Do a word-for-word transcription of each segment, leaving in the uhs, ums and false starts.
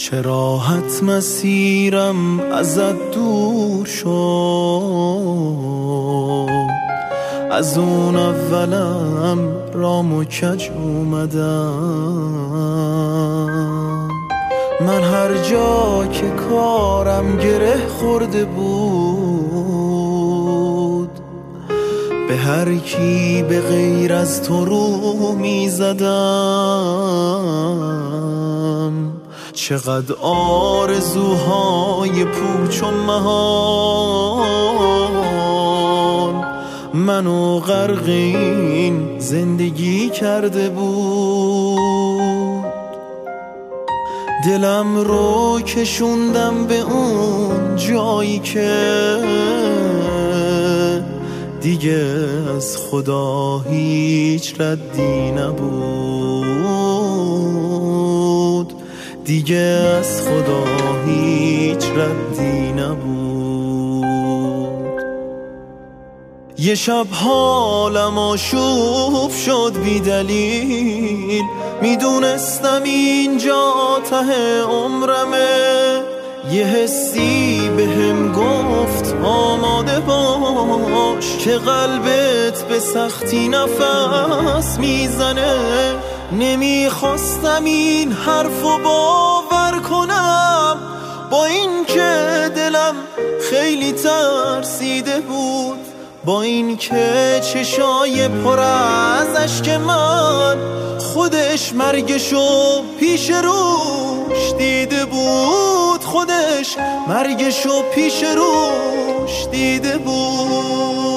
چه راحت مسیرم ازت دور شد، از اون اولم رام و کج اومدم. من هر جا که کارم گره خورده بود، به هر کی به غیر از تو رو می زدم. چقدر آرزوهای پوچ و محال منو غرق این زندگی کرده بود. دلم رو کشوندم به اون جایی که دیگه از خدا هیچ ردی نبود، دیگه از خدا هیچ ردی نبود. یه شب حالم آشوب شد بی دلیل، میدونستم اینجا ته عمرمه. یه حسی بهم گفت آماده باش که قلبت به سختی نفس میزنه. نمیخواستم این حرفو باور کنم، با این که دلم خیلی ترسیده بود، با این که چشای پر از اشک من خودش مرگشو پیش روش دیده بود، خودش مرگشو پیش روش دیده بود.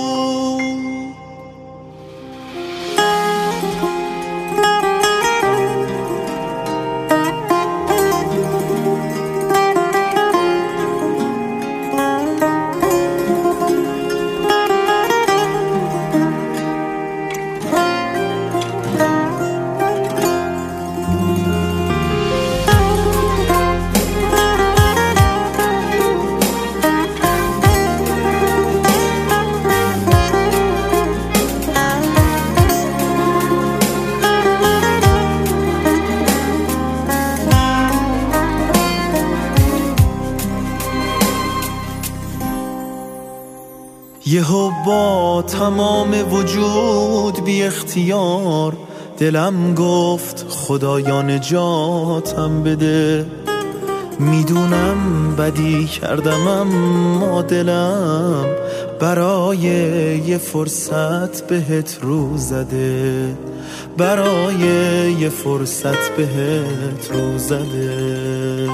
یهو با تمام وجود بی اختیار دلم گفت خدایا نجاتم بده. میدونم بدی کردم اما دلم برای یه فرصت بهت رو زده، برای یه فرصت بهت رو زده.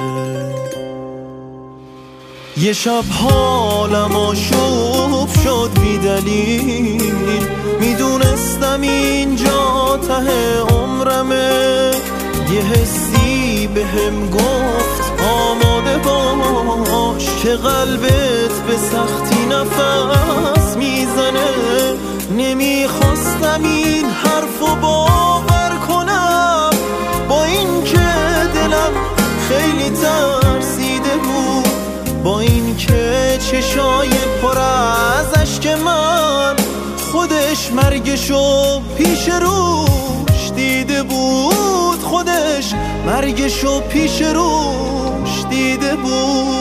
یه شب حالم آشوب شد بی دلیل، میدونستم اینجا ته عمرمه. یه حسی بهم گفت آماده باش که قلبت به سختی نفس میزنه. نمیخواستم این حرفو باور کنم، با این که دلم خیلی ترسیده بود، با این که چشای پر از اشک من خودش مرگشو پیش روش دیده بود، خودش مرگشو پیش روش دیده بود.